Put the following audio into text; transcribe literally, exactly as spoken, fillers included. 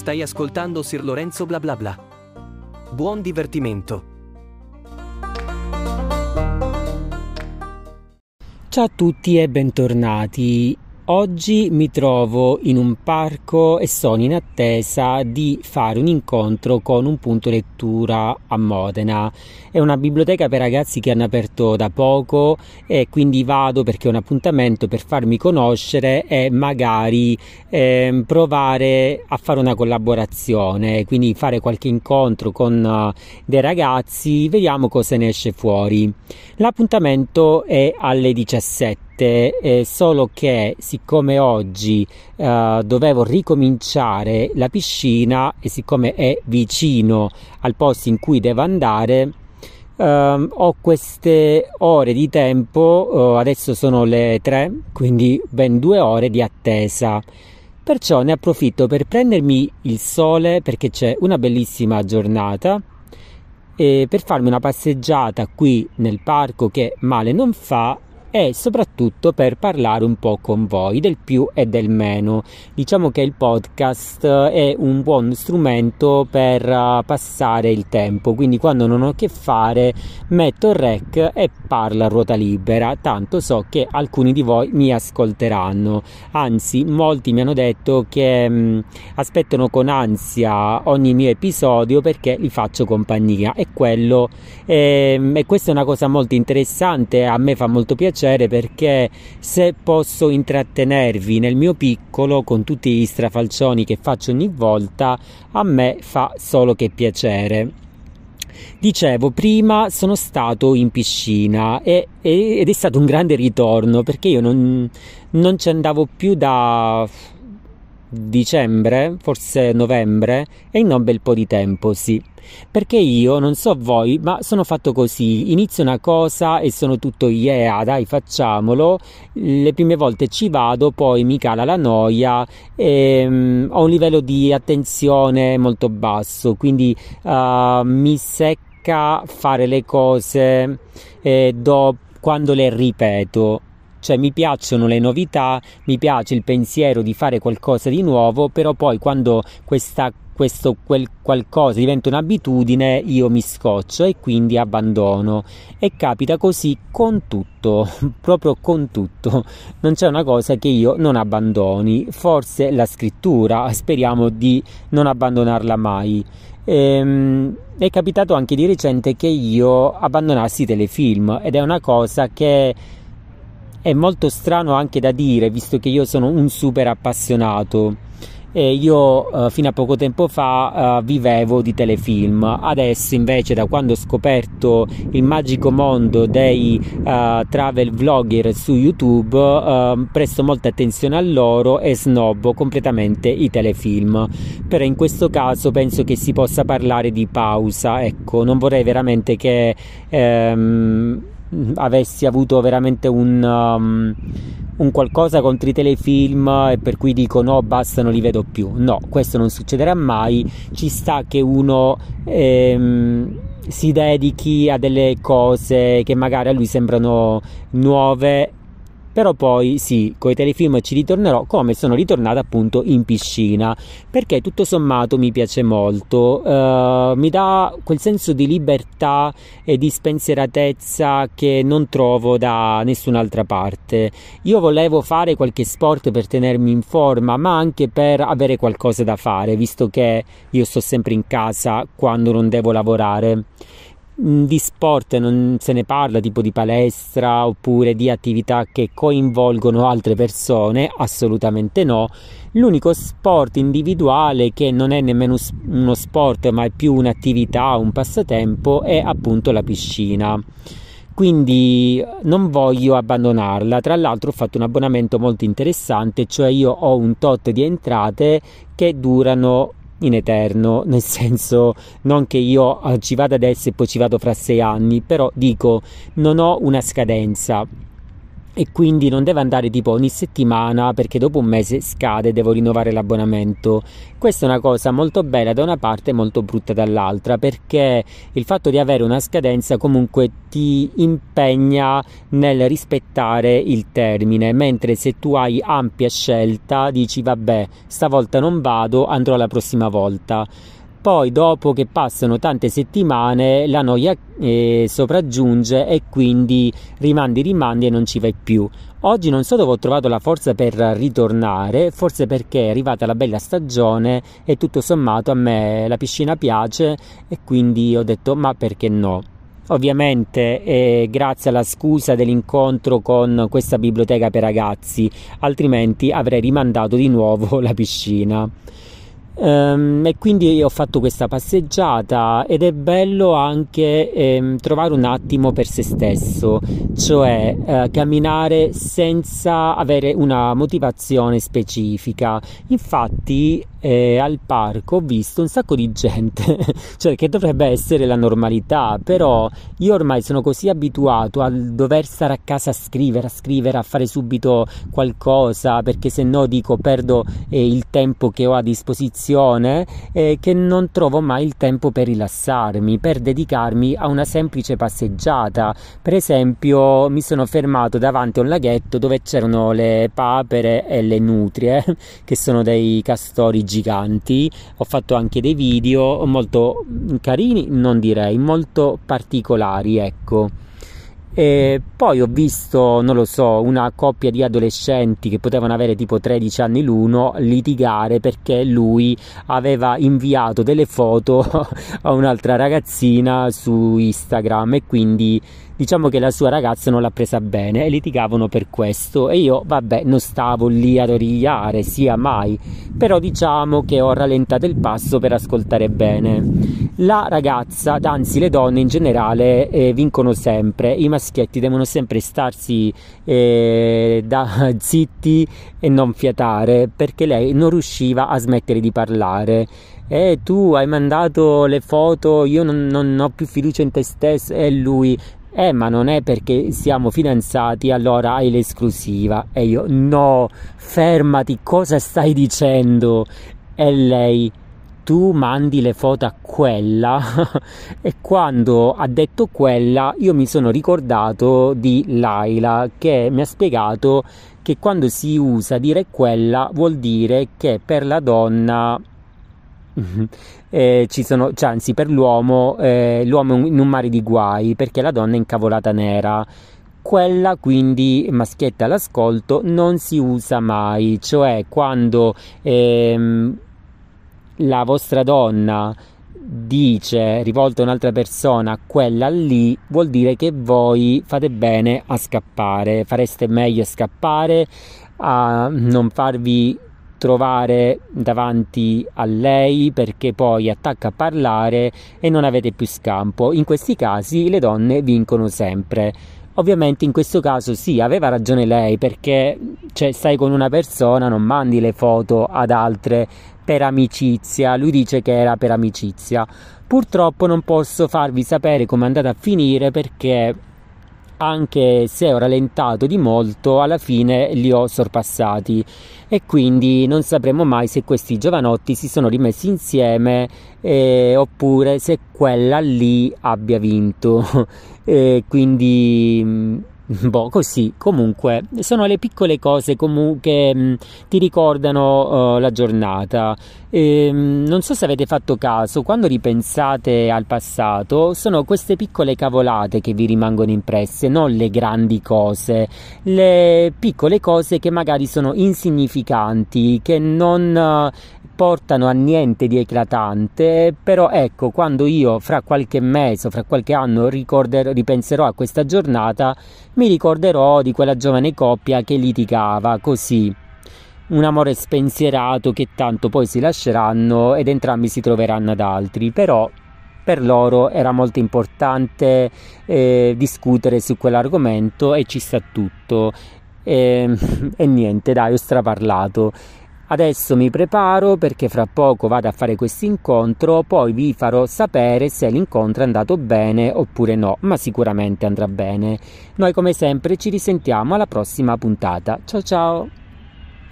Stai ascoltando Sir Lorenzo bla bla bla. Buon divertimento. Ciao a tutti e bentornati. Oggi mi trovo in un parco e sono in attesa di fare un incontro con un punto lettura a Modena. È una biblioteca per ragazzi che hanno aperto da poco e quindi vado perché è un appuntamento per farmi conoscere e magari eh, provare a fare una collaborazione, quindi fare qualche incontro con uh, dei ragazzi, vediamo cosa ne esce fuori. L'appuntamento è alle diciassette. Eh, solo che siccome oggi eh, dovevo ricominciare la piscina e siccome è vicino al posto in cui devo andare, eh, ho queste ore di tempo, eh, adesso sono le tre, quindi ben due ore di attesa. Perciò ne approfitto per prendermi il sole perché c'è una bellissima giornata e per farmi una passeggiata qui nel parco che male non fa, e soprattutto per parlare un po' con voi del più e del meno. Diciamo che il podcast è un buon strumento per uh, passare il tempo, quindi quando non ho a che fare metto il rec e parlo a ruota libera, tanto so che alcuni di voi mi ascolteranno, anzi molti mi hanno detto che mh, aspettano con ansia ogni mio episodio perché li faccio compagnia e quello è, e questa è una cosa molto interessante, a me fa molto piacere perché se posso intrattenervi nel mio piccolo con tutti gli strafalcioni che faccio ogni volta, a me fa solo che piacere. Dicevo, prima sono stato in piscina e, e, ed è stato un grande ritorno perché io non, non ci andavo più da dicembre, forse novembre, e in un bel po' di tempo, sì. Perché io, non so voi, ma sono fatto così, inizio una cosa e sono tutto yeah, dai facciamolo, le prime volte ci vado, poi mi cala la noia e um, ho un livello di attenzione molto basso, quindi uh, mi secca fare le cose eh, do, quando le ripeto. Cioè mi piacciono le novità, mi piace il pensiero di fare qualcosa di nuovo, però poi quando questa, questo quel qualcosa diventa un'abitudine io mi scoccio e quindi abbandono. E capita così con tutto, proprio con tutto. Non c'è una cosa che io non abbandoni, forse la scrittura, speriamo di non abbandonarla mai. Ehm, è capitato anche di recente che io abbandonassi i telefilm ed è una cosa che è molto strano anche da dire, visto che io sono un super appassionato e io uh, fino a poco tempo fa uh, vivevo di telefilm. Adesso invece, da quando ho scoperto il magico mondo dei uh, travel vlogger su YouTube, uh, presto molta attenzione a loro e snobbo completamente i telefilm. Però in questo caso penso che si possa parlare di pausa, ecco, non vorrei veramente che um, avessi avuto veramente un, um, un qualcosa contro i telefilm e per cui dico no, basta, non li vedo più. No, questo non succederà mai. Ci sta che uno ehm, si dedichi a delle cose che magari a lui sembrano nuove, però poi sì, con i telefilm ci ritornerò, come sono ritornata appunto in piscina, perché tutto sommato mi piace molto, uh, mi dà quel senso di libertà e di spensieratezza che non trovo da nessun'altra parte. Io volevo fare qualche sport per tenermi in forma, ma anche per avere qualcosa da fare, visto che io sto sempre in casa quando non devo lavorare. Di sport non se ne parla, tipo di palestra oppure di attività che coinvolgono altre persone, assolutamente no. L'unico sport individuale, che non è nemmeno uno sport ma è più un'attività, un passatempo, è appunto la piscina. Quindi non voglio abbandonarla. Tra l'altro ho fatto un abbonamento molto interessante, cioè io ho un tot di entrate che durano in eterno, nel senso non che io ci vado adesso e poi ci vado fra sei anni, però dico non ho una scadenza. e quindi non deve andare tipo ogni settimana perché dopo un mese scade e devo rinnovare l'abbonamento. Questa è una cosa molto bella da una parte e molto brutta dall'altra, perché il fatto di avere una scadenza comunque ti impegna nel rispettare il termine, mentre se tu hai ampia scelta dici vabbè, stavolta non vado, andrò la prossima volta. Poi dopo che passano tante settimane la noia eh, sopraggiunge e quindi rimandi rimandi e non ci vai più. Oggi non so dove ho trovato la forza per ritornare, forse perché è arrivata la bella stagione e tutto sommato a me la piscina piace e quindi ho detto ma perché no? Ovviamente eh, grazie alla scusa dell'incontro con questa biblioteca per ragazzi, altrimenti avrei rimandato di nuovo la piscina. Um, e quindi ho fatto questa passeggiata ed è bello anche ehm, trovare un attimo per se stesso, cioè eh, camminare senza avere una motivazione specifica. Infatti eh, al parco ho visto un sacco di gente, cioè che dovrebbe essere la normalità, però io ormai sono così abituato a dover stare a casa a scrivere, a scrivere, a fare subito qualcosa, perché se no dico perdo eh, il tempo che ho a disposizione, eh, che non trovo mai il tempo per rilassarmi, per dedicarmi a una semplice passeggiata. Per esempio mi sono fermato davanti a un laghetto dove c'erano le papere e le nutrie, che sono dei castori giganti. Ho fatto anche dei video molto carini, non direi, molto particolari, ecco. E poi ho visto, non lo so, una coppia di adolescenti che potevano avere tipo tredici anni l'uno litigare perché lui aveva inviato delle foto a un'altra ragazzina su Instagram e quindi diciamo che la sua ragazza non l'ha presa bene e litigavano per questo, e io vabbè non stavo lì ad origliare, sia mai, però diciamo che ho rallentato il passo per ascoltare bene. La ragazza, anzi le donne in generale eh, vincono sempre, i maschietti devono sempre starsi eh, da zitti e non fiatare, perché lei non riusciva a smettere di parlare. E tu hai mandato le foto, io non, non ho più fiducia in te stesso, e lui eh ma non è perché siamo fidanzati allora hai l'esclusiva, e io no, fermati, cosa stai dicendo? E lei, tu mandi le foto a quella? E quando ha detto quella io mi sono ricordato di Laila, che mi ha spiegato che quando si usa dire quella vuol dire che per la donna eh, ci sono, cioè, anzi per l'uomo eh, l'uomo è in un mare di guai perché la donna è incavolata nera. Quella, quindi maschietta all'ascolto, non si usa mai, cioè quando ehm, la vostra donna dice rivolta a un'altra persona quella lì, vuol dire che voi fate bene a scappare, fareste meglio a scappare, a non farvi trovare davanti a lei perché poi attacca a parlare e non avete più scampo. In questi casi le donne vincono sempre. Ovviamente in questo caso sì, aveva ragione lei, perché cioè, stai con una persona, non mandi le foto ad altre per amicizia. Lui dice che era per amicizia. Purtroppo non posso farvi sapere come è andata a finire, perché anche se ho rallentato di molto, alla fine li ho sorpassati e quindi non sapremo mai se questi giovanotti si sono rimessi insieme eh, oppure se quella lì abbia vinto. E quindi boh, così. Comunque sono le piccole cose comu- che mh, ti ricordano uh, la giornata. E, mh, non so se avete fatto caso, quando ripensate al passato sono queste piccole cavolate che vi rimangono impresse, non le grandi cose, le piccole cose che magari sono insignificanti, che non uh, portano a niente di eclatante, però ecco, quando io fra qualche mese o fra qualche anno ricorderò, ripenserò a questa giornata, mi ricorderò di quella giovane coppia che litigava così, un amore spensierato, che tanto poi si lasceranno ed entrambi si troveranno ad altri, però per loro era molto importante eh, discutere su quell'argomento e ci sta tutto. E, e niente, dai, ho straparlato. Adesso mi preparo perché fra poco vado a fare questo incontro, poi vi farò sapere se l'incontro è andato bene oppure no, ma sicuramente andrà bene. Noi come sempre ci risentiamo alla prossima puntata. Ciao ciao!